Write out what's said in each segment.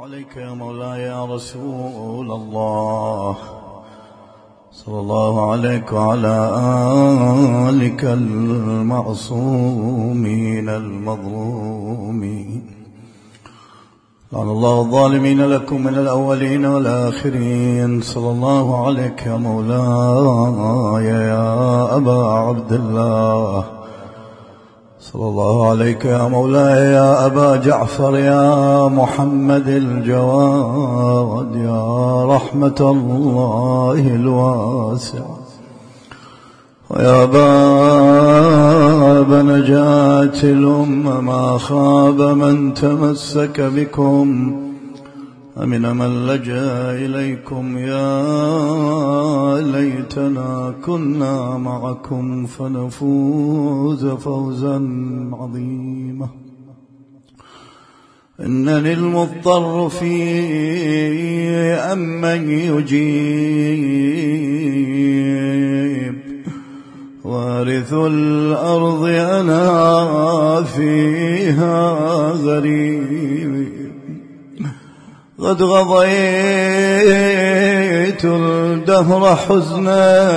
عليك يا مولاي يا رسول الله، صلى الله عليك وعلى آلك المعصومين المظلومين. لعن الله الظالمين لكم من الأولين والآخرين. صلى الله عليك يا مولاي يا أبا عبد الله، صلى الله عليك يا مولاي يا أبا جعفر يا محمد الجواد، يا رحمة الله الواسعة، ويا باب نجاة الأمة. ما خاب من تمسك بكم أمن من لجأ إليكم. يا ليتنا كنا معكم فنفوز فوزا عظيما. إنني المضطر في أمن يجيب، وارث الأرض أنا فيها غريب. قد غضيت الدهر حزنا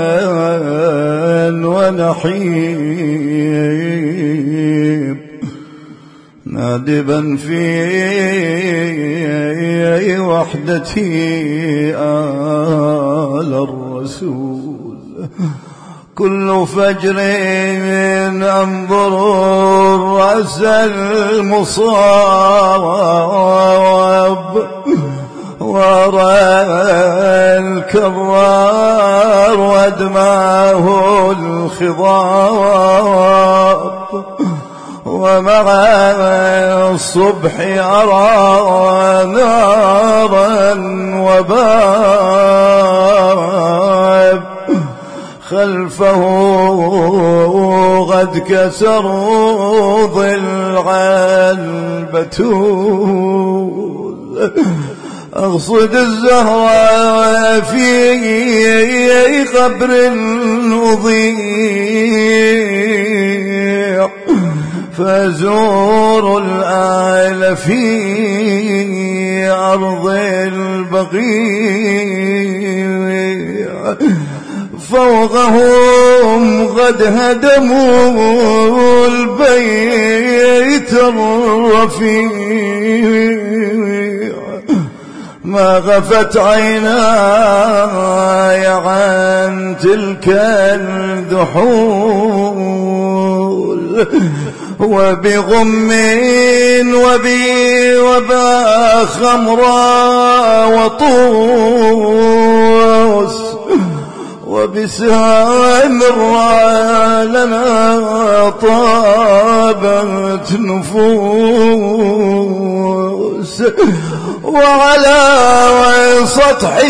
ونحيب، نادبا في وحدتي آل الرسول. كل فجر أنظر الرأس المصاب، وأرى الكرار وأدماه الخضاب، ومع الصبح أرى نارا وباب، خلفه قد كسروا ضلع البتول. أقصد الزهراء في قبر وضيع، فأزور الآل في أرض البقيع. فوقهم قد هدموا البيت الرفيع، ما غفت عيناي عن تلك الدحول. وبغم وبا خمرا وطوس، وبسهام لنا طابت نفوس، وعلى سطح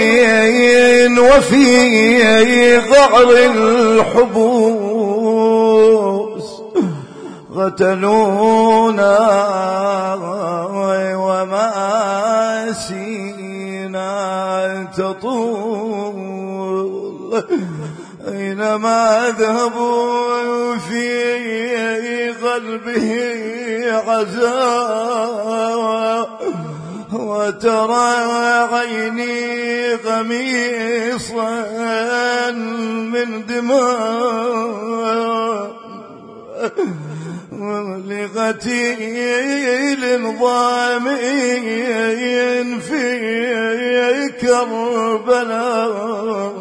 وفي قعر الحبوس قتلونا ومآسينا تطول. أينما ذهبوا في قلبه عزاء، وترى عيني قميصا من دماء، لقتيل ضامين في كربلاء.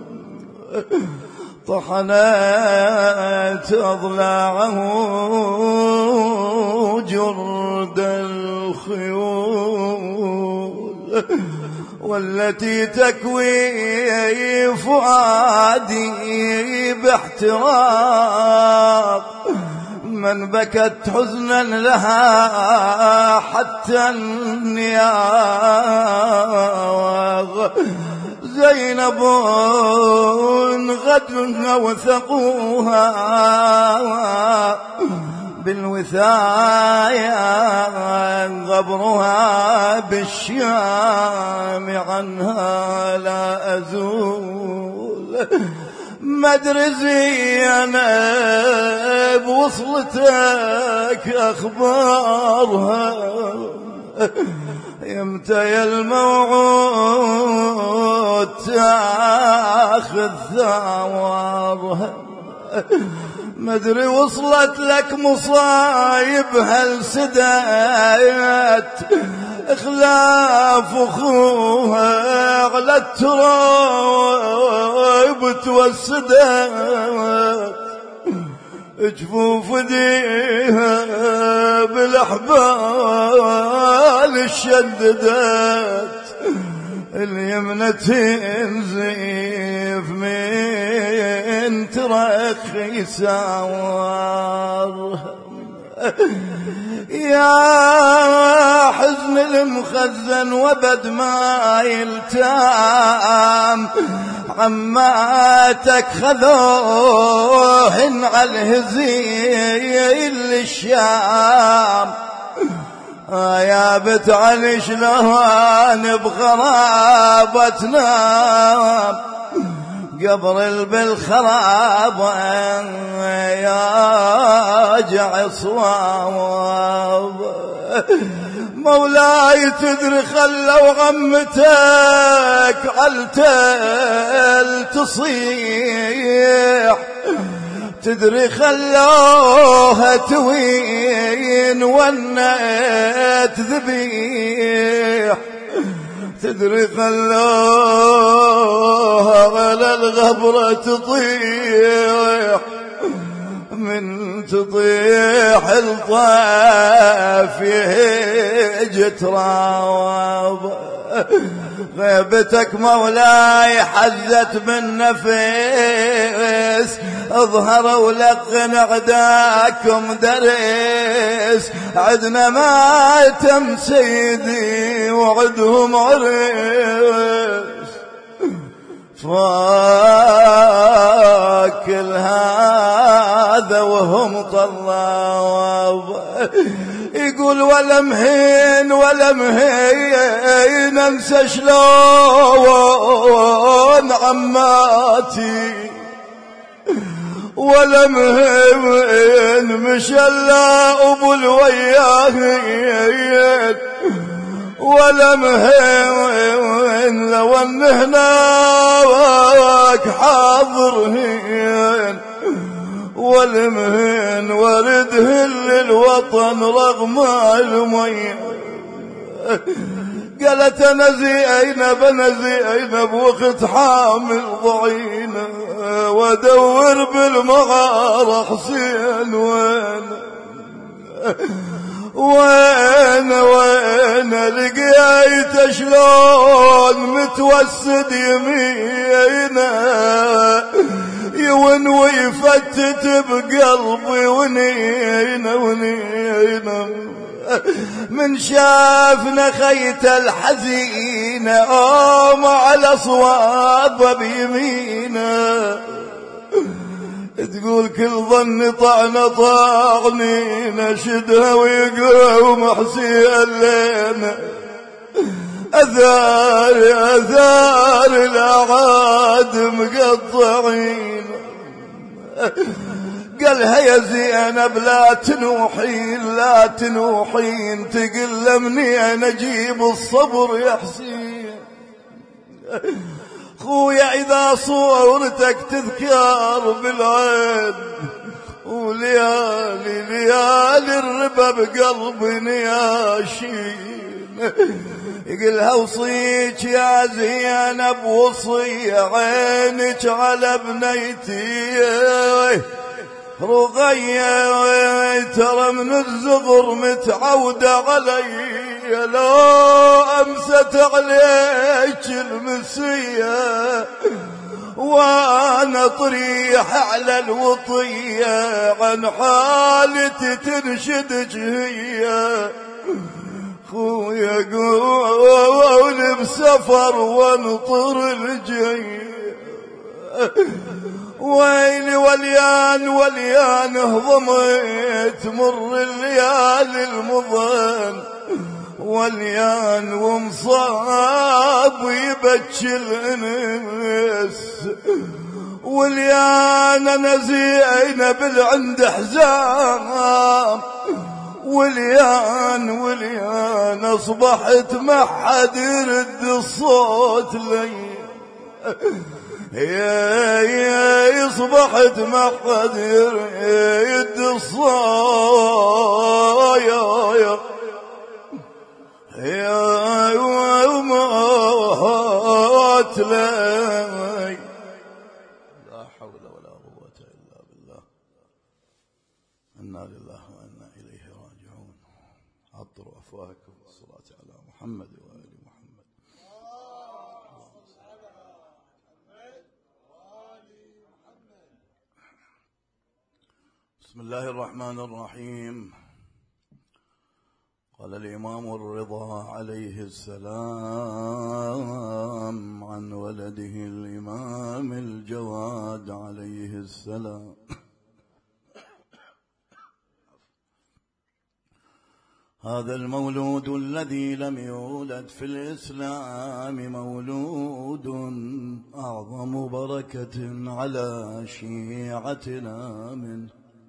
طحنت أضلاعه جرد الخيول، والتي تكوي فؤادي باحتراق. من بكت حزنا لها حتى النياغ. زينب غد وثقوها بالوثايا، غبرها بالشام عنها لا أزول. مدرسي أنا بوصلتك أخبارها، يمتى يا الموعود تاخذ ثوارها، مدري وصلت لك مصايب هل سدات خلاف اخوها على التراب توسدت، جفوف ديها بالاحبال الشددت، اليمنى تنزف من ترخي سوار. يا حزن المخزن وبد ما يلتام، عماتك خذوهن على الهزيل للشام، يا بت علي شلون بخرابتنا قبر بالخراب يا جع صواب. مولاي تدري خلوا غمتك عالتل تصيح، تدري خلوها توين ونت ذبيح، تدري خلوها على الغبرة تطيح، من تطيح الطاف يهج تراوب. غيبتك مولاي حزت بالنفس، اظهروا لقن عداكم درس، عدنا ما تم سيدي وعدهم عرس. فاكل هذا وهم طلاب، يقول ولا مهين ولا مهين انسى شلون عماتي، ولا مهين مشلا ابو الوياهين، ولا مهين لو ان هناك حاضرهن، والمهين وردهن للوطن رغم المية. قالت انا زينب انا زينب وقت حامل ضعينه، وادور بالمغاره حسين وين لقيت شلون متوسد يمينه، يون ويفتت بقلبي ونينه من شافنا خيت الحزينة قام على صواب بيمينه. تقول كل ظن طعني نشدها ويقوم حسين لنا، أثار الأعاد مقطعين. قالها يا زينب لا تنوحين لا تنوحين، تقلمني أنا أجيب الصبر يا حسين. خويا إذا صورتك تذكر بالعين، وليالي ليالي الربا بقلبي نياشين. يقلها وصيك يا زينب وصي عينك على بنيتي رقية، ترى من الزغر متعودة علي، لو أمست عليك المسية وانا طريح على الوطية، عن حالتي تنشدك هي. خويا قول بسفر وانطر الجي، ويلي وليان هضمت مر الليالي المضن، وليان ومصاب يبكي الانس، وليان انا زينب عند حزام، وليان أصبحت ما حد يرد الصوت لي، يا أصبحت ما حد يرد الصوت يا موت لي. لا حول ولا قوة إلا بالله. إنا لله وإنا إليه راجعون. عطروا أفواهكم بالصلاة على محمد وآل محمد. بسم الله الرحمن الرحيم. قال الإمام الرضا عليه السلام عن ولده الإمام الجواد عليه السلام: هذا المولود الذي لم يولد في الإسلام مولود أعظم بركة على شيعتنا منه.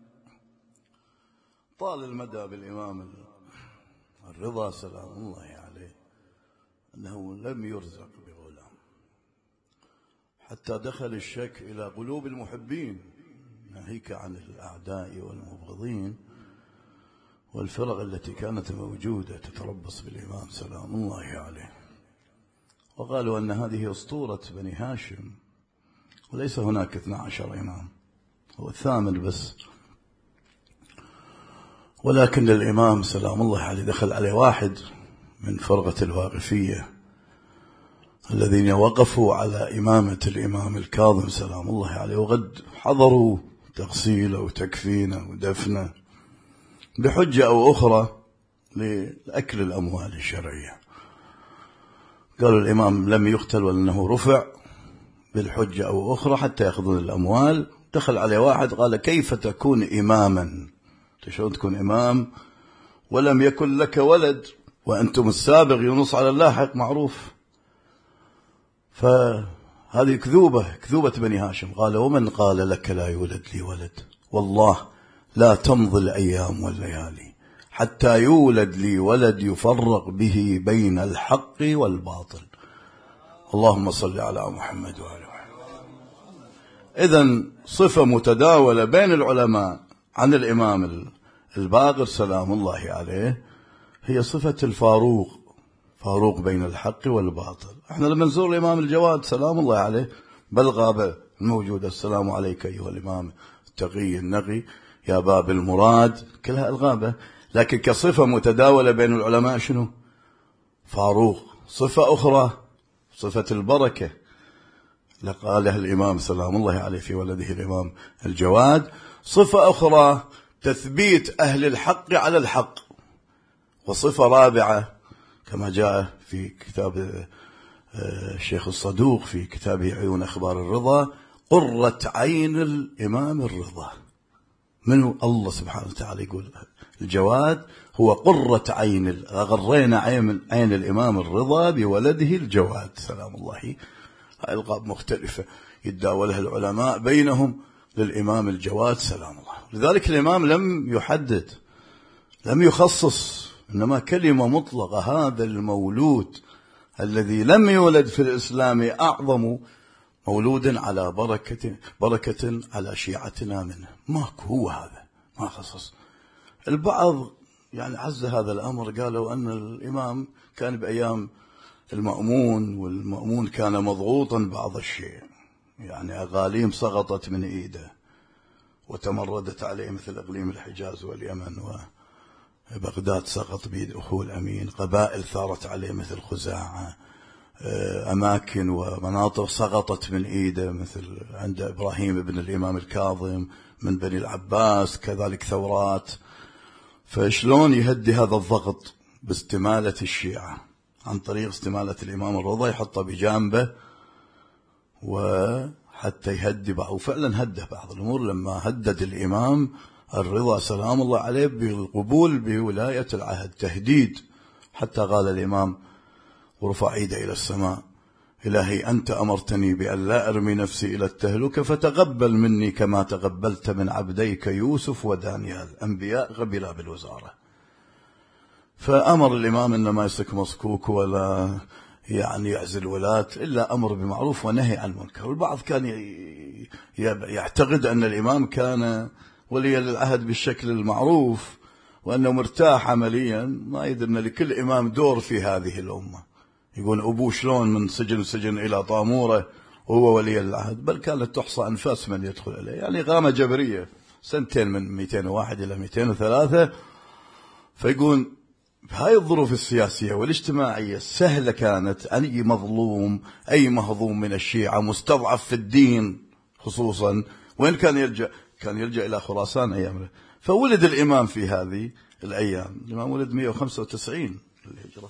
طال المدى بالإمام الرضا سلام الله عليه أنه لم يرزق بغلام، حتى دخل الشك إلى قلوب المحبين، ناهيك عن الأعداء والمبغضين والفرق التي كانت موجودة تتربص بالإمام سلام الله عليه. وقالوا أن هذه أسطورة بني هاشم، وليس هناك 12 إمام، هو الثامن بس. ولكن الإمام سلام الله عليه دخل عليه واحد من فرقة الواقفية الذين وقفوا على إمامة الإمام الكاظم سلام الله عليه، وقد حضروا تغسيله وتكفينه ودفنه بحجة أو أخرى لأكل الأموال الشرعية. قالوا الإمام لم يقتل ولأنه رفع بالحجة أو أخرى حتى يأخذون الأموال. دخل عليه واحد قال: كيف تكون إماما؟ شلون تكون إمام ولم يكن لك ولد وأنتم السابق ينص على اللاحق معروف؟ فهذه كذوبة بني هاشم. قال: ومن قال لك لا يولد لي ولد؟ والله لا تمضي الأيام والليالي حتى يولد لي ولد يفرق به بين الحق والباطل. اللهم صل على محمد وآله محمد. إذن صفة متداولة بين العلماء عن الإمام الباقر سلام الله عليه هي صفة الفاروق، فاروق بين الحق والباطل. احنا لما نزور الإمام الجواد سلام الله عليه بالغابة الموجودة: السلام عليك أيها الإمام التقي النقي يا باب المراد، كلها الغابة. لكن كصفة متداولة بين العلماء شنو؟ فاروق. صفة أخرى صفة البركة لقالها الإمام سلام الله عليه في ولده الإمام الجواد. صفة أخرى تثبيت أهل الحق على الحق. وصفة رابعة كما جاء في كتاب الشيخ الصدوق في كتابه عيون أخبار الرضا: قرة عين الإمام الرضا. منه الله سبحانه وتعالى يقول الجواد هو قرة عين، غرينا عين الإمام الرضا بولده الجواد سلام الله. هاي ألقاب مختلفة يتداولها العلماء بينهم للإمام الجواد سلام الله. لذلك الإمام لم يحدد، لم يخصص، إنما كلمة مطلقة: هذا المولود الذي لم يولد في الإسلام أعظم مولود على بركة على شيعتنا منه. ماكو، هو هذا، ما خصص. البعض يعني عز هذا الأمر، قالوا أن الإمام كان بأيام المأمون، والمأمون كان مضغوطا بعض الشيء، يعني أغاليم سقطت من إيده وتمردت عليه مثل إقليم الحجاز واليمن، وبغداد سقط بيد أخوه الأمين، قبائل ثارت عليه مثل خزاعة، أماكن ومناطق سقطت من إيده مثل عند إبراهيم بن الإمام الكاظم من بني العباس، كذلك ثورات. فشلون يهدي هذا الضغط؟ باستمالة الشيعة عن طريق استمالة الإمام الرضا، يحطه بجانبه وحتى يهدي بعض. وفعلا هدى بعض الأمور لما هدد الإمام الرضا سلام الله عليه بالقبول بولاية العهد، تهديد، حتى قال الإمام ورفع يده إلى السماء: إلهي أنت أمرتني بأن لا أرمي نفسي إلى التهلكة، فتقبل مني كما تقبلت من عبديك يوسف ودانيال، أنبياء قبلا بالوزارة. فأمر الإمام إنه ما يصك مصكوك ولا يعني يعزل ولاة، إلا أمر بمعروف ونهي عن منكر. والبعض كان يعتقد أن الإمام كان ولي العهد بالشكل المعروف وأنه مرتاح عمليا، ما يدري أن لكل إمام دور في هذه الأمة. يقول أبوه شلون من سجن إلى طامورة وهو ولي العهد، بل كانت تحصى أنفاس من يدخل عليه، يعني غامة جبرية سنتين من 201 إلى 203. فيقول بهاي الظروف السياسية والاجتماعية سهلة كانت أي مظلوم أي مهضوم من الشيعة مستضعف في الدين خصوصا، وين كان يلجأ؟ كان يلجأ إلى خراسان أيامه. فولد الإمام في هذه الأيام، الإمام ولد 195 الهجرة،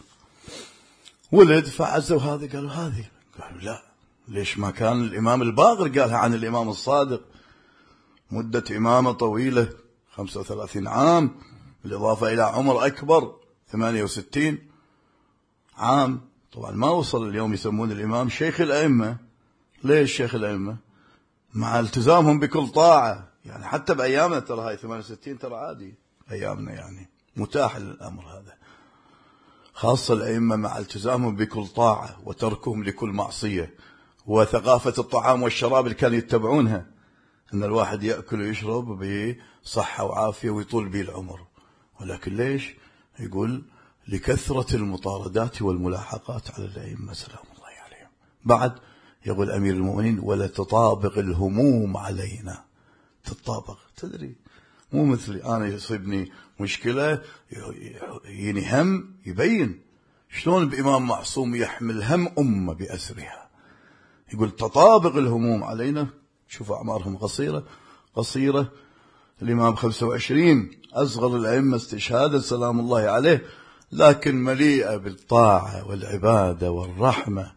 ولد فعزوا هذه، قالوا هذه، قالوا لا، ليش ما كان الإمام الباقر قالها عن الإمام الصادق؟ مدة إمامة طويلة 35 عام، بالإضافة إلى عمر أكبر 68 عام. طبعا ما وصل اليوم يسمون الإمام شيخ الأئمة. ليش شيخ الأئمة؟ مع التزامهم بكل طاعة، يعني حتى بأيامنا ترى هاي 68 ترى عادي أيامنا، يعني متاح الأمر هذا، خاصة الأئمة مع التزامهم بكل طاعة وتركهم لكل معصية، وثقافة الطعام والشراب اللي كانوا يتبعونها، أن الواحد يأكل ويشرب بصحة وعافية ويطول به العمر. ولكن ليش؟ يقول لكثرة المطاردات والملاحقات على الأئمة سلام الله عليهم. بعد يقول أمير المؤمنين ولا تطابق الهموم علينا. تطابق، تدري مو مثلي أنا يصيبني مشكلة يني هم يبين شلون بإمام معصوم يحمل هم أمة بأسرها. يقول تطابق الهموم علينا. شوف أعمارهم قصيرة. الإمام 25 أصغر الأئمة استشهادا سلام الله عليه، لكن مليئة بالطاعة والعبادة والرحمة.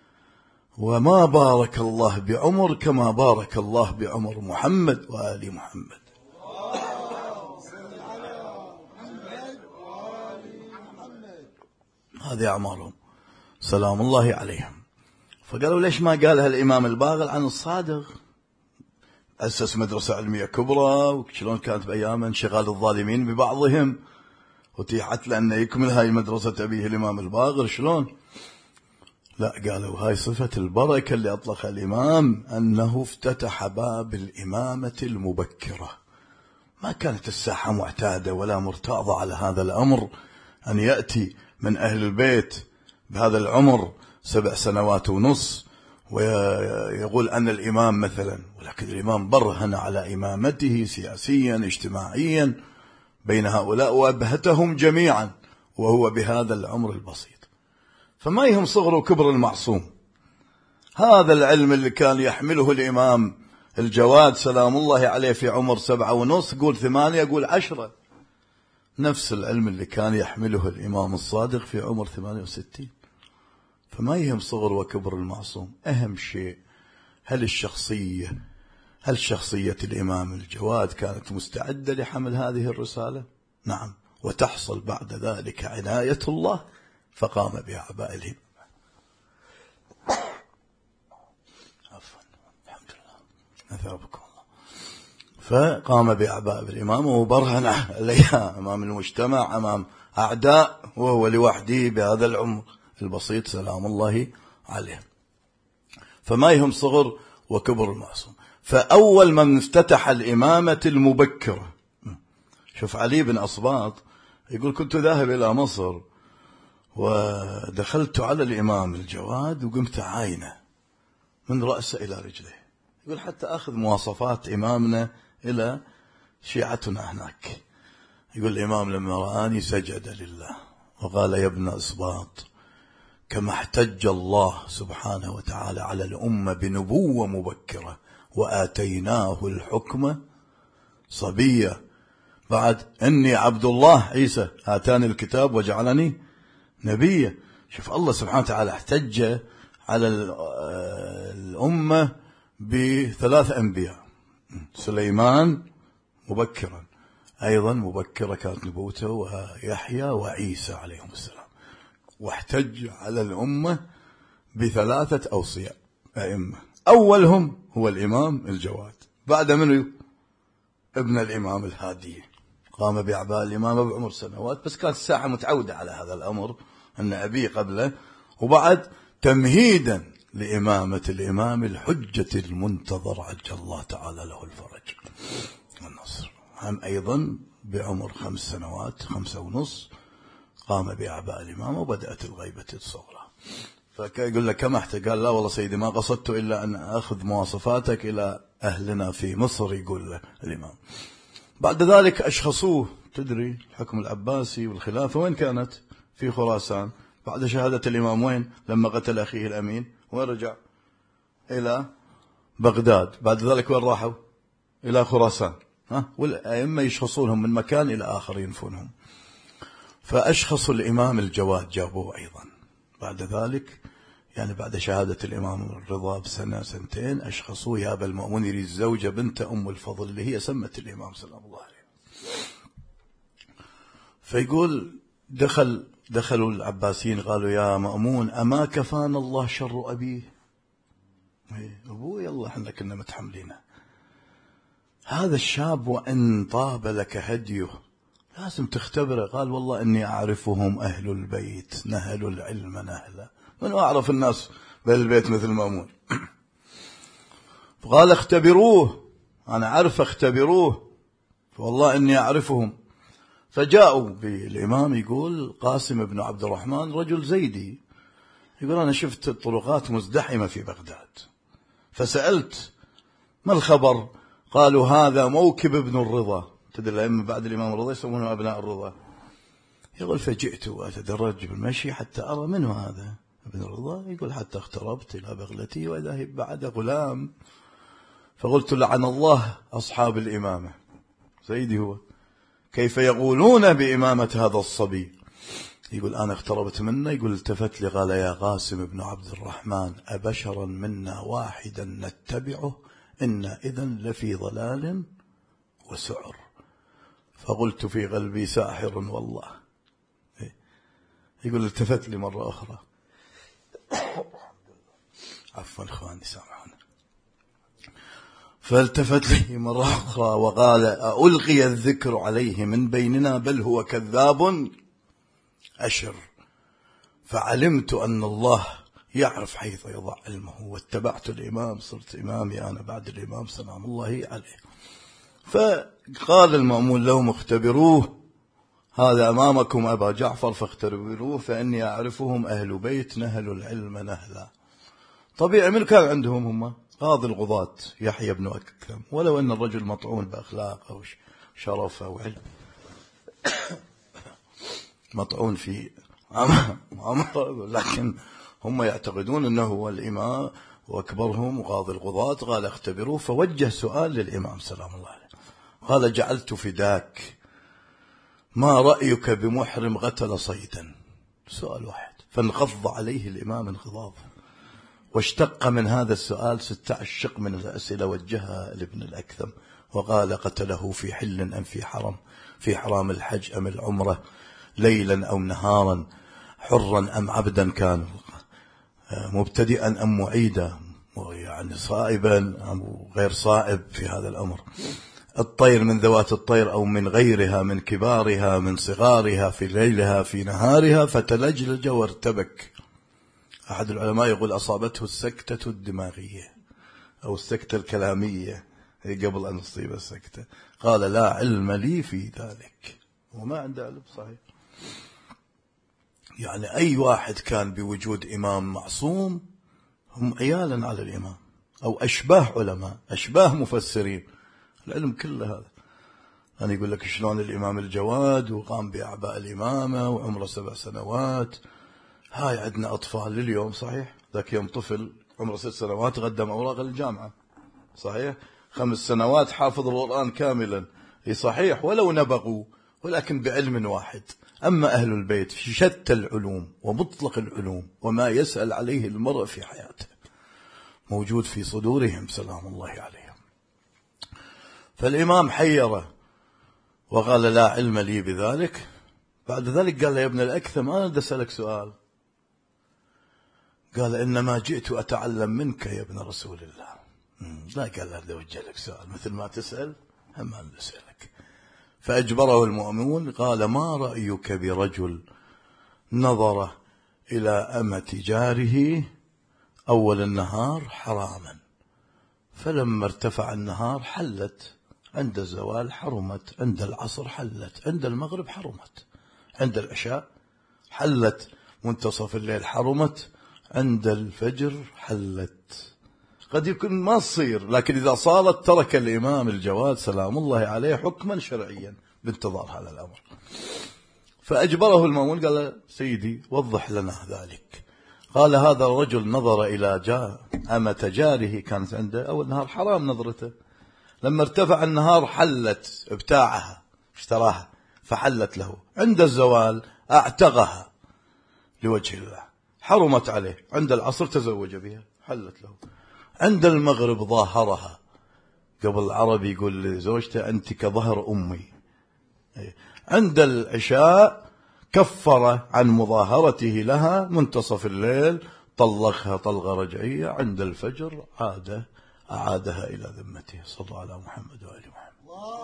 وما بارك الله بعمر كما بارك الله بعمر محمد وآل محمد. هذه أعمارهم سلام الله عليهم. فقالوا ليش ما قالها الإمام الباقر عن الصادق؟ أسس مدرسة علمية كبرى، وشلون كانت بأيامه انشغال الظالمين ببعضهم، وتيحت له أن يكمل هاي مدرسة أبيه الإمام الباقر. شلون؟ لا، قالوا هاي صفة البركة اللي أطلقها الإمام، أنه افتتح باب الإمامة المبكرة. ما كانت الساحة معتادة ولا مرتاضة على هذا الأمر، أن يأتي من أهل البيت بهذا العمر 7 سنوات ونص ويقول أن الإمام مثلا، ولكن الإمام برهن على إمامته سياسيا اجتماعيا بين هؤلاء وأبهتهم جميعا، وهو بهذا العمر البسيط. فما يهم صغر وكبر المعصوم. هذا العلم اللي كان يحمله الإمام الجواد سلام الله عليه في عمر 7 ونص، قول 8، قول 10، نفس العلم اللي كان يحمله الإمام الصادق في عمر 68. فما يهم صغر وكبر المعصوم. أهم شيء هل شخصية الإمام الجواد كانت مستعدة لحمل هذه الرسالة؟ نعم. وتحصل بعد ذلك عناية الله فقام بأعباء الهمة. عفوا، الحمد لله، أثابكم الله. فقام بأعباء الإمام وبرهن عليها أمام المجتمع، أمام أعداء، وهو لوحده بهذا العمر البسيط سلام الله عليه. فما يهم صغر وكبر المعصوم. فأول من افتتح الإمامة المبكرة، شوف علي بن أصباط يقول كنت ذاهب إلى مصر ودخلت على الإمام الجواد وقمت عاينه من رأسه إلى رجله. يقول حتى أخذ مواصفات إمامنا إلى شيعتنا هناك. يقول الإمام لما رآني سجد لله وقال يا ابن أصباط كما احتج الله سبحانه وتعالى على الأمة بنبوة مبكرة وآتيناه الحكم صبيا، بعد إني عبد الله عيسى آتاني الكتاب وجعلني نبيا. شوف الله سبحانه وتعالى احتج على الأمة ب3 أنبياء. سليمان مبكرا، أيضا مبكرة كانت نبوته، ويحيى وعيسى عليهم السلام. واحتج على الأمة ب3 أوصياء أئمة، أولهم هو الإمام الجواد، بعد منه ابن الإمام الهادي قام بأعباء الإمامة بعمر سنوات، بس كانت الساحة متعودة على هذا الأمر، أن أبيه قبله. وبعد تمهيدا لإمامة الإمام الحجة المنتظر عجل الله تعالى له الفرج والنصر. هم أيضا بعمر 5 سنوات 5 ونص قام بأعباء الإمامة وبدأت الغيبة الصغرى. فيقول لك كما قال لا والله سيدي ما قصدت إلا أن أخذ مواصفاتك إلى أهلنا في مصر، يقول له الإمام. بعد ذلك أشخصوه، تدري الحكم العباسي والخلافة وين كانت؟ في خراسان. بعد شهادة الإمام وين؟ لما قتل أخيه الأمين وين رجع؟ إلى بغداد. بعد ذلك وين راحوا؟ إلى خراسان. والأئمة يشخصونهم من مكان إلى آخر ينفونهم. فأشخصوا الإمام الجواد جابوه أيضا. بعد ذلك يعني بعد شهادة الإمام الرضا بسنة سنتين أشخصوه يا أبا المأمون، يريد الزوجة بنت أم الفضل اللي هي سمت الإمام سلام الله عليه. فيقول دخلوا العباسيين قالوا يا مأمون أما كفانا الله شر أبيه. أبوه يلا احنا كنا متحملينه. هذا الشاب وإن طاب لك هديه لازم تختبره. قال والله إني أعرفهم أهل البيت نهلوا العلم نهلا. من أعرف الناس بأهل البيت مثل مأمون. فقال اختبروه، أنا عارف اختبروه، فوالله إني أعرفهم. فجاءوا بالإمام يقول قاسم بن عبد الرحمن رجل زيدي، يقول أنا شفت الطرقات مزدحمة في بغداد فسألت ما الخبر؟ قالوا هذا موكب ابن الرضا. تدري الأئمة بعد الإمام الرضا يسمونه أبناء الرضا. يقول فجئت وأتدرج بالمشي حتى أرى منه هذا ابن الرضا. يقول حتى اقتربت إلى بغلتي وإذا بعد غلام، فقلت لعن الله أصحاب الإمامة، زيدي هو، كيف يقولون بإمامة هذا الصبي؟ يقول أنا اقتربت منه. يقول التفت لي قال يا قاسم بن عبد الرحمن أبشرا منا واحدا نتبعه إن إذن لفي ضلال وسعر. فقلت في قلبي ساحر والله. يقول التفت لي مرة أخرى، عفوا إخواني سامحونا، فالتفت لي مرة أخرى وقال ألقي الذكر عليه من بيننا بل هو كذاب أشر. فعلمت أن الله يعرف حيث يضع علمه واتبعت الإمام، صرت إمامي أنا بعد الإمام سلام الله عليه. فقال المأمون لهم اختبروه، هذا أمامكم أبا جعفر فاختبروه فإني أعرفهم أهل بيت نهلوا العلم نهلا. طبيعي من كان عندهم هم؟ قاضي القضاة يحيى بن أكثم، ولو أن الرجل مطعون بأخلاقه وشرفه وعلم، مطعون في عمر، لكن هم يعتقدون أنه هو الإمام وأكبرهم وقاضي القضاة. قال اختبروه. فوجه سؤال للإمام سلام الله عليه، قال جعلت فداك ما رأيك بمحرم قتل صيدا؟ سؤال واحد. فانقض عليه الإمام انقضاض، واشتق من هذا السؤال 16 شق من الأسئلة وجهها لابن الأكثم، وقال قتله في حل أم في حرم؟ في حرام الحج أم العمرة؟ ليلا أو نهارا؟ حرا أم عبدا كان؟ مبتدئا أم معيدا؟ يعني صائبا أو غير صائب في هذا الأمر؟ الطير من ذوات الطير أو من غيرها، من كبارها من صغارها، في ليلها في نهارها؟ فتلجلج وارتبك. أحد العلماء يقول أصابته السكتة الدماغية أو السكتة الكلامية قبل أن تصيب السكتة. قال لا علم لي في ذلك، وما عنده علم صحيح. يعني أي واحد كان بوجود إمام معصوم هم عيالا على الإمام، أو أشباه علماء أشباه مفسرين، العلم كله هذا. أنا يقول لك شلون الإمام الجواد وقام بأعباء الإمامة وعمره 7 سنوات. هاي عندنا أطفال لليوم صحيح، ذاك يوم طفل عمره 6 سنوات قدم أوراق الجامعة صحيح، 5 سنوات حافظ القرآن كاملا صحيح، ولو نبغوا ولكن بعلم واحد. أما أهل البيت في شتى العلوم ومطلق العلوم وما يسأل عليه المرء في حياته موجود في صدورهم سلام الله عليهم. فالإمام حيره وقال لا علم لي بذلك. بعد ذلك قال له يا ابن الأكثم أنا بدي أسألك سؤال. قال إنما جئت أتعلم منك يا ابن رسول الله. لا قال له بدي أوجه لك سؤال مثل ما تسأل هم أنا أسألك. فأجبره المأمون قال ما رأيك برجل نظر إلى أمة جاره أول النهار حراما، فلما ارتفع النهار حلت، عند الزوال حرمت، عند العصر حلت، عند المغرب حرمت، عند العشاء حلت، منتصف الليل حرمت، عند الفجر حلت. قد يكون ما تصير، لكن إذا صارت ترك الإمام الجواد سلام الله عليه حكما شرعيا بانتظار هذا الأمر. فأجبره المأمون قال سيدي وضح لنا ذلك. قال هذا الرجل نظر إلى أمة جاره كانت عنده أول النهار حرام نظرته، لما ارتفع النهار حلت، ابتاعها اشتراها فحلت له، عند الزوال اعتقها لوجه الله حرمت عليه، عند العصر تزوج بها حلت له، عند المغرب ظاهرها. قبل العربي يقول لزوجته أنت كظهر أمي. عند العشاء كفر عن مظاهرته لها، منتصف الليل طلقها طلقة رجعية، عند الفجر أعادها إلى ذمته. صلى الله على محمد وآل محمد.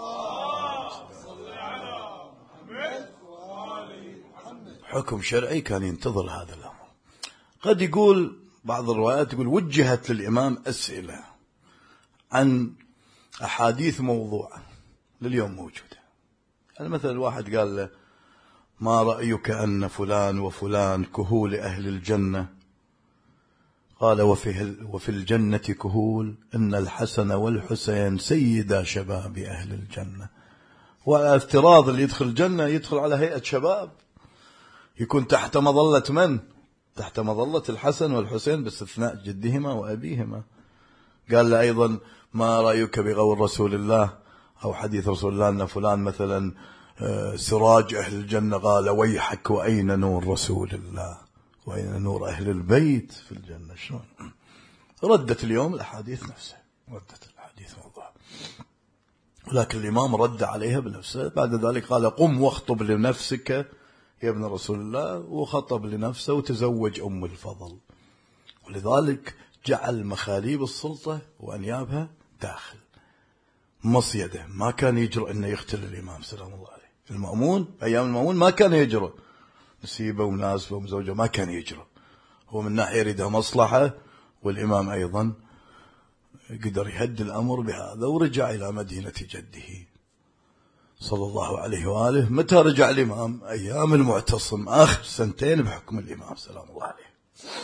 حكم شرعي كان ينتظر هذا الأمر. قد يقول بعض الروايات يقول وجهت للإمام أسئلة عن أحاديث موضوعة لليوم موجودة. يعني مثلا الواحد قال له ما رأيك أن فلان وفلان كهول أهل الجنة؟ قال وفي الجنة كهول، إن الحسن والحسين سيدا شباب أهل الجنة. وافتراض اللي يدخل الجنة يدخل على هيئة شباب، يكون تحت مظلة من؟ تحت مظلة الحسن والحسين باستثناء جدهما وأبيهما. قال له أيضا ما رأيك بقول رسول الله أو حديث رسول الله أن فلان مثلا سراج أهل الجنة؟ قال ويحك وأين نور رسول الله وأين نور أهل البيت في الجنة؟ شلون؟ ردت اليوم الأحاديث نفسها، ردت الحديث موضوع، ولكن الإمام رد عليها بنفسه. بعد ذلك قال قم واخطب لنفسك يا ابن رسول الله، وخطب لنفسه وتزوج أم الفضل. ولذلك جعل مخاليب السلطة وأنيابها داخل مصيده، ما كان يجرؤ أنه يقتل الإمام سلام الله عليه. المأمون أيام المأمون ما كان يجرؤ، نسيبه وناسبه ومزوجه ما كان يجرؤ، هو من ناحية يريدها مصلحة، والإمام أيضا قدر يهدي الأمر بهذا، ورجع إلى مدينة جده صلى الله عليه وآله. متى رجع الإمام؟ أيام المعتصم، آخر سنتين بحكم الإمام سلام الله عليه،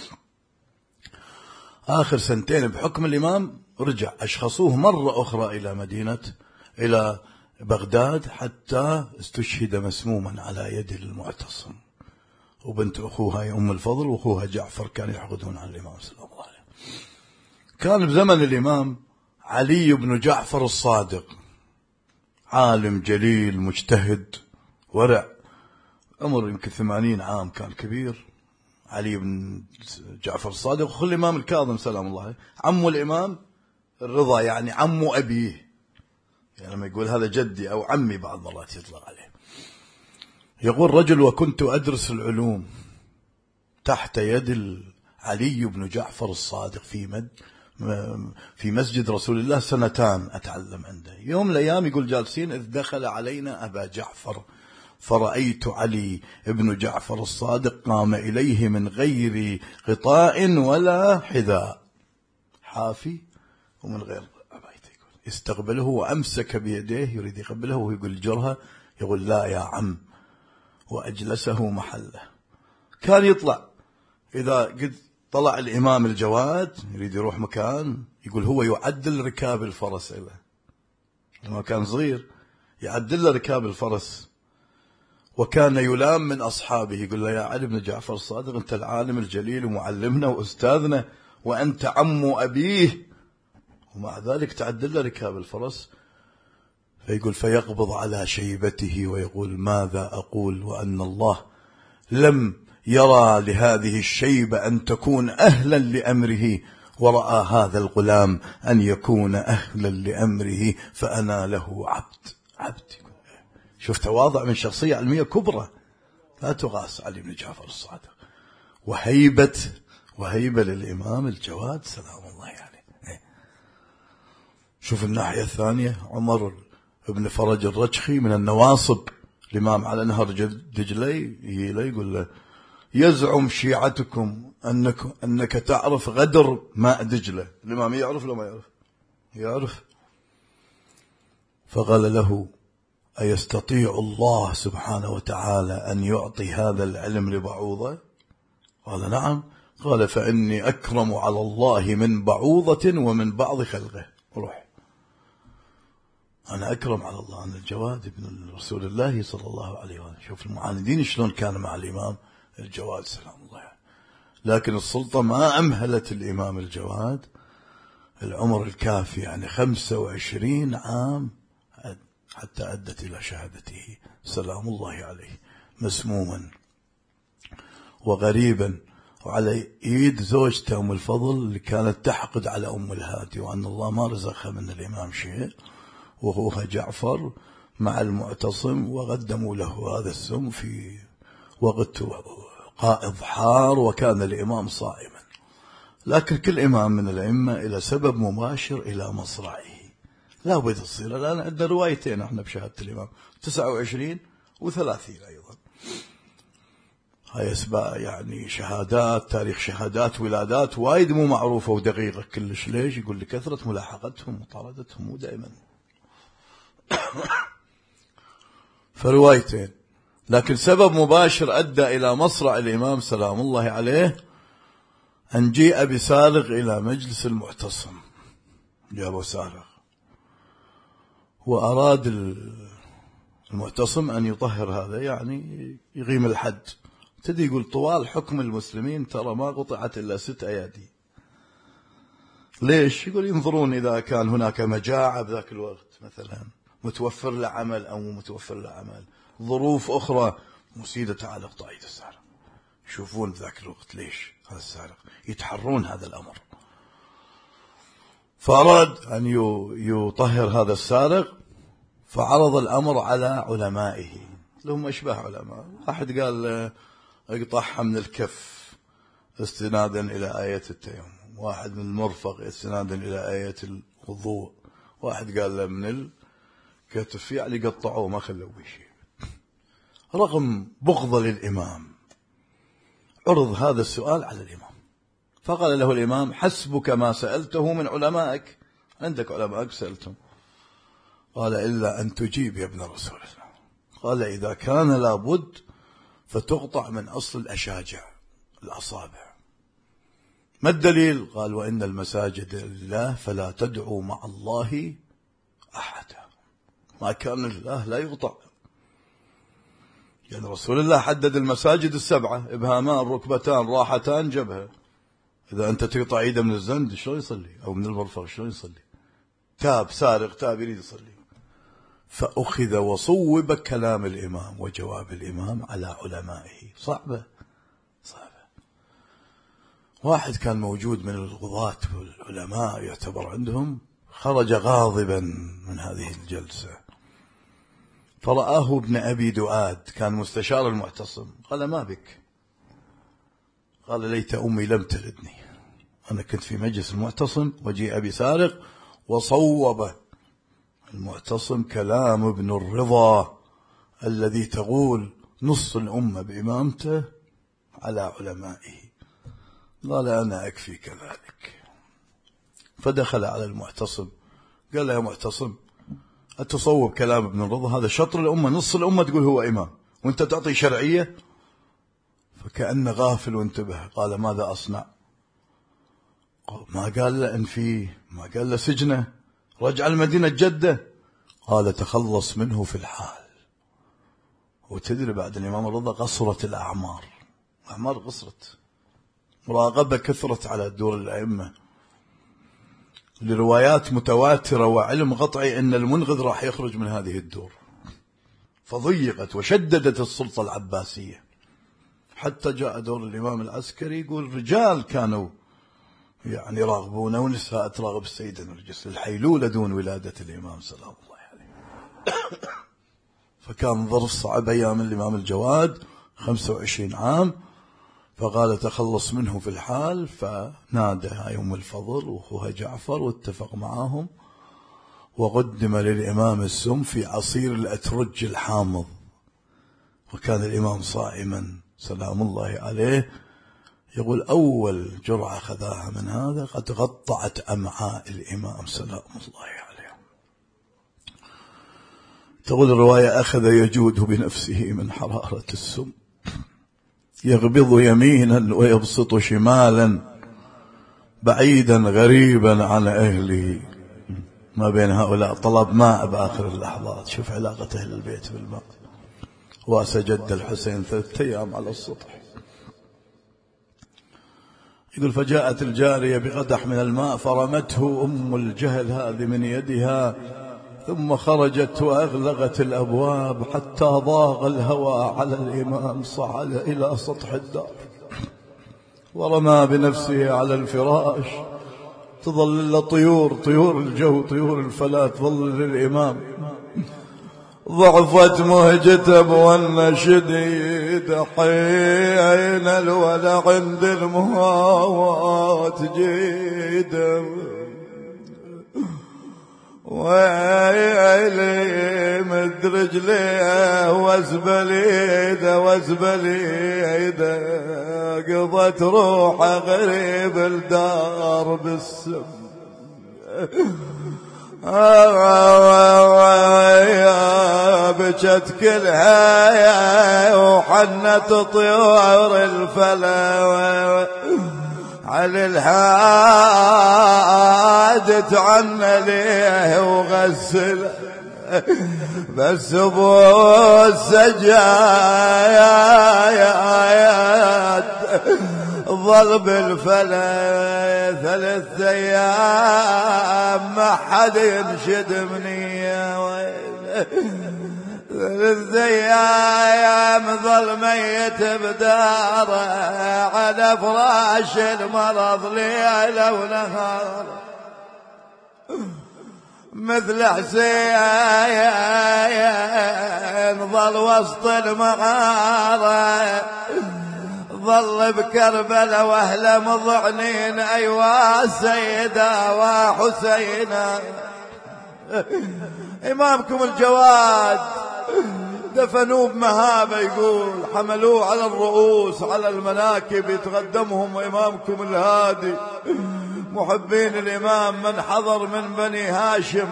آخر سنتين بحكم الإمام رجع. أشخصوه مرة أخرى إلى بغداد حتى استشهد مسموما على يد المعتصم، وبنت أخوها أم الفضل وأخوها جعفر كانوا يحقدون على الإمام صلى الله عليه. كان بزمن الإمام علي بن جعفر الصادق، عالم جليل مجتهد ورع، عمر يمكن 80 عام، كان كبير. علي بن جعفر الصادق أخو الإمام الكاظم سلام الله عليه، عمو الإمام الرضا، يعني عمو أبيه، يعني لما يقول هذا جدي أو عمي بعض مرات يطلق عليه. يقول رجل وكنت أدرس العلوم تحت يد علي بن جعفر الصادق في مسجد رسول الله 2 سنين أتعلم عنده. يوم من الأيام يقول جالسين إذ دخل علينا أبا جعفر فرأيت علي بن جعفر الصادق قام إليه من غير غطاء ولا حذاء، حافي ومن غير عباية، استقبله وأمسك بيديه يريد يقبله ويقول جرها، يقول لا يا عم، وأجلسه محله. كان يطلع إذا قد طلع الإمام الجواد يريد يروح مكان، يقول هو يعدل ركاب الفرس له، لما كان صغير يعدل له ركاب الفرس. وكان يلام من أصحابه، يقول له يا علي بن جعفر الصادق أنت العالم الجليل ومعلمنا وأستاذنا وأنت عم أبيه، ومع ذلك تعدل له ركاب الفرس. فيقول فيقبض على شيبته ويقول ماذا أقول وأن الله لم يرى لهذه الشيبة أن تكون أهلا لأمره، ورأى هذا الغلام أن يكون أهلا لأمره، فأنا له عبد. شوف تواضع من شخصية علمية كبرى لا تغاس علي بن جعفر الصادق، وهيبة للإمام الجواد سلام الله عليه. شوف الناحية الثانية، عمر ابن فرج الرجخي من النواصب، الإمام على نهر دجلة، يقول له يزعم شيعتكم أنك تعرف غدر ماء دجلة. الإمام يعرف لو ما يعرف؟ يعرف. فقال له أيستطيع الله سبحانه وتعالى أن يعطي هذا العلم لبعوضة؟ قال نعم. قال فإني أكرم على الله من بعوضة ومن بعض خلقه. روح، أنا أكرم على الله. أنا الجواد ابن رسول الله صلى الله عليه وسلم. شوف المعاندين شلون كان مع الإمام الجواد سلام الله عليه. لكن السلطة ما أمهلت الإمام الجواد العمر الكافي، يعني 25 عام حتى أدت إلى شهادته سلام الله عليه، مسموما وغريبا، وعلى يد زوجته أم الفضل اللي كانت تحقد على أم الهادي، وأن الله ما رزقها من الإمام شيء، وهو جعفر مع المعتصم، وقدموا له هذا السم في وقت قائض حار، وكان الإمام صائما. لكن كل إمام من الأئمة إلى سبب مباشر إلى مصرعه، لا بد تصير. الآن عندنا روايتين احنا بشهادة الإمام، 29 و30 أيضا. هاي أسباب يعني شهادات، تاريخ شهادات ولادات وايد مو معروفة ودقيقة كلش. ليش؟ يقول لكثرة ملاحقتهم وطاردتهم مو دائما. فروايتين، لكن سبب مباشر أدى إلى مصرع الإمام سلام الله عليه أن جيء بسارق إلى مجلس المعتصم. جابوا سارق، وأراد المعتصم أن يطهر هذا، يعني يقيم الحد. ابتدي يقول طوال حكم المسلمين ترى ما قطعت إلا 6 أيادي. ليش؟ يقول ينظرون إذا كان هناك مجاعة بذاك الوقت مثلا، متوفر له عمل أو متوفر له عمل، ظروف أخرى مسيدة تعالى قطعية السارق. يشوفون ذاك الوقت ليش هذا السارق، يتحرون هذا الأمر. فأراد أن يطهر هذا السارق، فعرض الأمر على علمائه لهم أشباه علماء. واحد قال اقطعها من الكف استنادا إلى آية التيمم، واحد من المرفق استنادا إلى آية الوضوء، واحد قال من الكتف، يعني قطعوه ما خلوا شيء. رغم بغض للإمام عرض هذا السؤال على الإمام، فقال له الإمام حسبك ما سألته من علمائك، عندك علمائك سألتهم. قال إلا أن تجيب يا ابن رسول الله. قال إذا كان لابد فتقطع من أصل الأشاجع الأصابع. ما الدليل؟ قال وإن المساجد لله فلا تدعوا مع الله أحدا. ما كان لله لا يقطع. يعني رسول الله حدد المساجد السبعة، إبهامان، ركبتان، راحتان، جبهة. إذا أنت تقطع إيده من الزند شلون يصلي؟ أو من المرفق شلون يصلي؟ تاب سارق تاب يريد يصلي. فأخذ وصوب كلام الإمام وجواب الإمام على علمائه. صعبة. واحد كان موجود من القضاة والعلماء يعتبر عندهم، خرج غاضبا من هذه الجلسة، فرآه ابن أبي دؤاد كان مستشار المعتصم. قال ما بك؟ قال ليت أمي لم تلدني، أنا كنت في مجلس المعتصم وجيء بسارق، وصوب المعتصم كلام ابن الرضا الذي تقول نص الأمة بإمامته على علمائه. قال أنا أكفي كذلك. فدخل على المعتصم قال له يا معتصم أتصوب كلام ابن الرضا؟ هذا شطر الأمة، نص الأمة تقول هو إمام وأنت تعطي شرعية. فكأن غافل وانتبه. قال ماذا أصنع؟ ما قال له أنفيه، ما قال له سجنه، رجع المدينة جدة. قال تخلص منه في الحال. وتدري بعد الإمام الرضا قصرت الأعمار قصرت، مراقبة كثرت على دور الأئمة، لروايات متواترة وعلم قطعي أن المنقذ راح يخرج من هذه الدور. فضيقت وشددت السلطة العباسية، حتى جاء دور الإمام العسكري يقول رجال كانوا يعني راغبون ونساء تراغب السيدة نرجس الحيلولة دون ولادة الإمام سلام الله عليه. فكان ظرف صعب أيام الإمام الجواد 25 عام. فقال تخلص منه في الحال. فنادى يوم الفضل وأخوها جعفر واتفق معهم وقدم للإمام السم في عصير الأترج الحامض، وكان الإمام صائما سلام الله عليه. يقول أول جرعة خذاها من هذا قد غطعت أمعاء الإمام سلام الله عليه. تقول الرواية أخذ يجود بنفسه من حرارة السم، يغبض يمينا ويبسط شمالا، بعيدا غريبا عن أهله. ما بين هؤلاء طلب ماء بآخر اللحظات. شوف علاقة أهل البيت بالماء. وسجد الحسين 3 أيام على السطح. يقول فجاءت الجارية بقدح من الماء فرمته أم الجهل هذه من يدها، ثم خرجت وأغلقت الأبواب حتى ضاق الهواء على الإمام. صعد إلى سطح الدار ورمى بنفسه على الفراش. تظل طيور الجو، طيور الفلاة تظل للإمام. ضعفت مهجته بون شديد، حين الولع عند المهوات جيد. ويلي مد رجليه وزبليده قضت روحه غريب الدار بالسم. بكت كلها وحنت طيور الفلا على الهاد تعنى ليه وغسل، بس ابو السجايات ظل بالفلا 3 أيام ما حد ينشد منيه. 3 أيام ظل ميت بداره على فراش المرض ليلة ونهار، مثل حسين ظل وسط المغارة، ظل بكربلاء واهله مضعنين. أيوا سيدة وحسينة إمامكم الجواد دفنوه بمهابة، يقول حملوه على الرؤوس على المناكب يتقدمهم إمامكم الهادي. محبين الإمام من حضر من بني هاشم.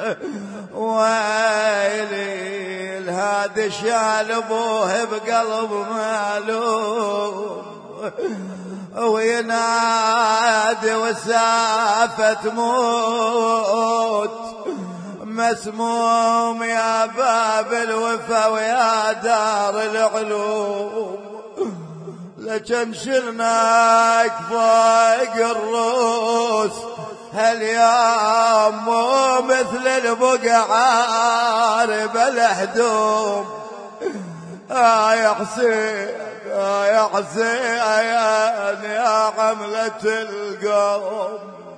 ويلي الهادي شال أبوه بقلب مالوم، وينادي وسافة موت مسموم يا باب الوفا ويا دار العلوم. لكن شلناك فوق الروس هاليوم مو مثل البقعار بالهدوم. يا حسين يا حسين يا حملة القوم،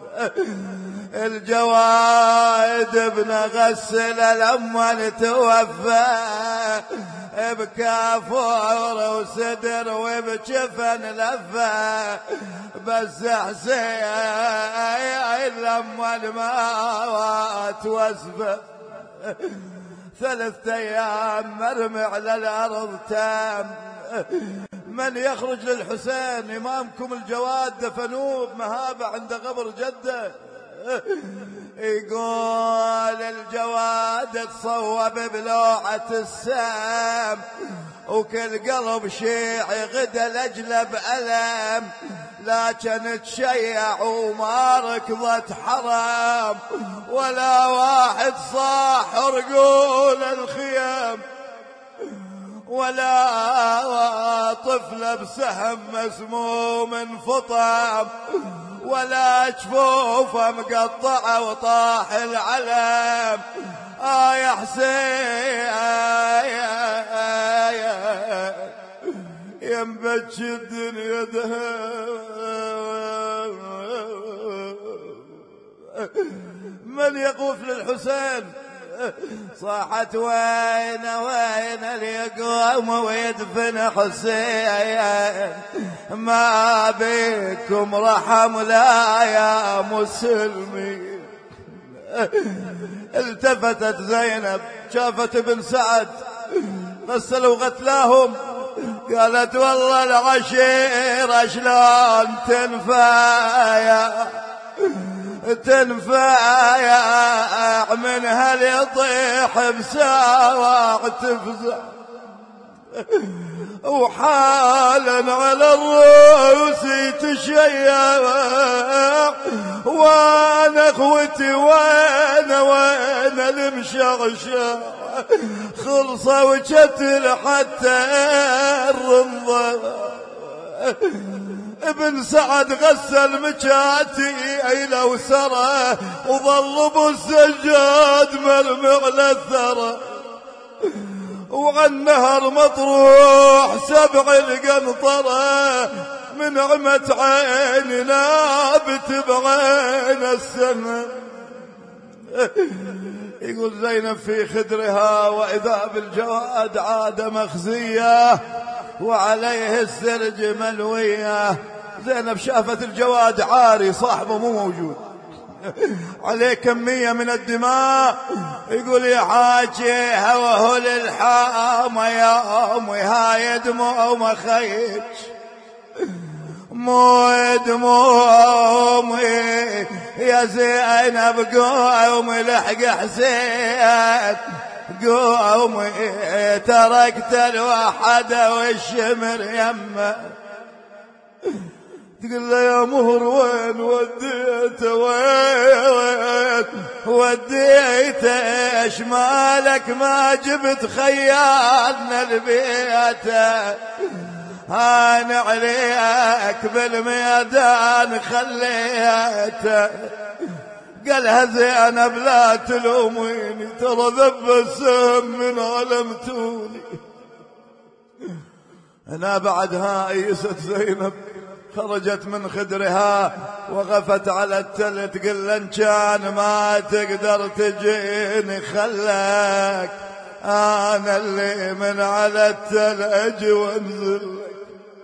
الجواد ابن غسل لما توفى بكافور وسدر وبجفن لفه، بس حسين لما الموت وسفه 3 أيام مرمي على الأرض تام. من يخرج للحسين؟ إمامكم الجواد دفنوه بمهابة عند قبر جده. يقول الجواد تصوب بلوعة السام، وكل قلب شيعي غدا لأجله بألم، لكن تشيع وما ركضت حرام، ولا واحد صاح رجول الخيام، ولا طفل بسهم مسموم انفطم، ولا جفوفه مقطعه وطاح العلم. يا حسين ينبج الدنيا دهب، من يقوف للحسين؟ صاحت وين اللي يقوم ويدفن حسين؟ ما بكم رحم لا يا مسلمين، التفتت زينب شافت ابن سعد غسلوا غتلاهم، قالت والله العشيرة شلون تنفايع من هل يطيح بساواع تفزع، وحالا على الرؤوس تشيع، وانا اخوتي وين المشغشة خلصة وشتل حتى الرمضة. ابن سعد غسل مجاتي إلى وسرى، وظل ابو السجاد مرمغ للثرى، وعن نهر مطروح 7 القنطرة، من عمة عين نابت بعين السماء. يقول زينب في خدرها وإذا بالجواد عاد مخزية وعليه السرج ملوية. زينب شافت الجواد عاري صاحبه مو موجود، عليه كمية من الدماء. يقول يا حاجي هوه للحام يا أمي، هاي دموع وما خيش مو دموع يا زينب، قومي لحق حسين قومي، تركت الوحدة والشمر يمه. تقول له يا مهر وين وديته، وين وديته، ايش مالك ما جبت خيالنا البيته، هان عليك بالميدان خليته. قالها زينب لا تلوميني، ترى ذب السم من علمتوني. هنا بعدها ايست زينب، خرجت من خدرها وقفت على التل تقول ان كان ما تقدر تجيني خلك انا اللي من على التل اجي وانزل لك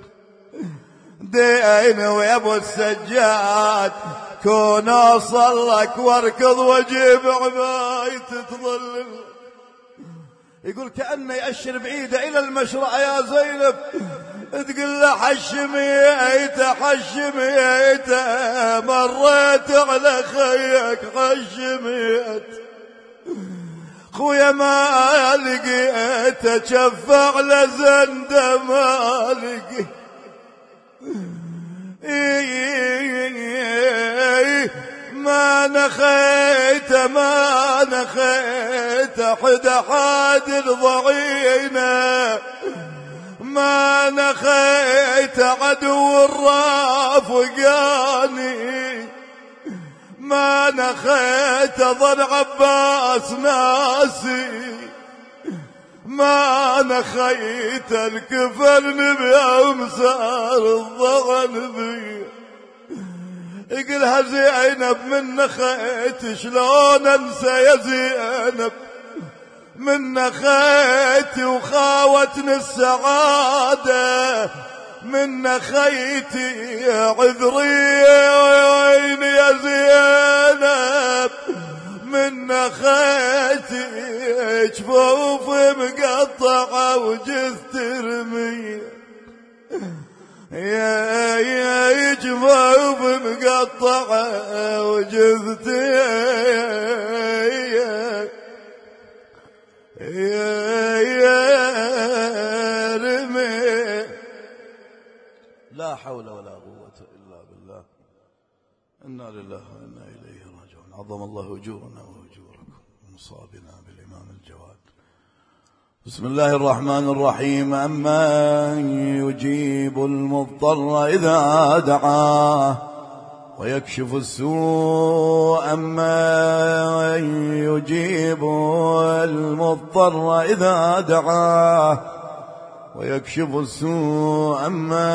دين ويا ابو السجاد كون اوصل لك واركض واجيب عباية تظلل. يقول كأنه يأشر بعيدة إلى المشرع يا زينب، تقول له حشميته حشميته، مريت على خيك حشميت، خويا ما لقيته شفع لزنده ما لقيت، ما نخيت ما نخيت حد حاد ضعينا، ما نخيت عدو الرافقاني، ما نخيت ظن عباس ناسي، ما نخيت الكفن بأمسار الضغن بي. يقولها زينب من نخيت شلون انسى يا زينب، من نخيتي وخاوتني السعادة، من نخيتي عذري وين يا زينب، من نخيتي جفوف مقطعة وجثت رمي، يا جفوف مقطعة وجثت يا رمي. لا حول ولا قوة إلا بالله، إنا لله وإنا إليه راجعون. عظم الله أجورنا وأجوركم ومصابنا بالإمام الجواد. بسم الله الرحمن الرحيم. أمن يجيب المضطر إذا دعاه ويكشف السوء، أمن يجيب المضطر إذا دعاه ويكشف السوء،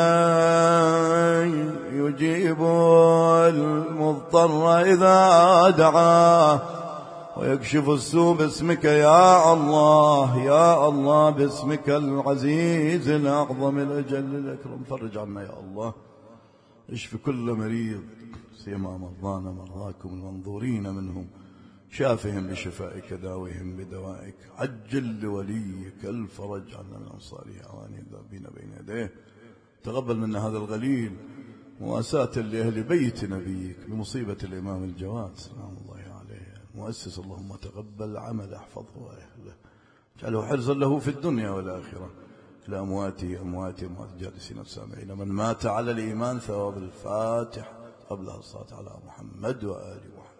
أمن يجيب المضطر إذا دعاه ويكشف السوء. باسمك يا الله يا الله، باسمك العزيز الأعظم الأجل الأكرم، فرج عنا يا الله، اشف كل مريض، سيما مرضانا مرضاكم المنظورين منهم شافهم بشفائك داوهم بدوائك، عجل لوليك الفرج عن الأنصار أواني الذابين بين يديه. تقبل منا هذا الغليل مواساة لأهل بيت نبيك بمصيبة الإمام الجواد سلام الله عليه مؤسس. اللهم تقبل عمل احفظه وأهله، اجعله حرزا له في الدنيا والآخرة. لأموات أموات الجالسين السامعين من مات على الإيمان ثواب الفاتح قبلها الصلاة على محمد وآل محمد.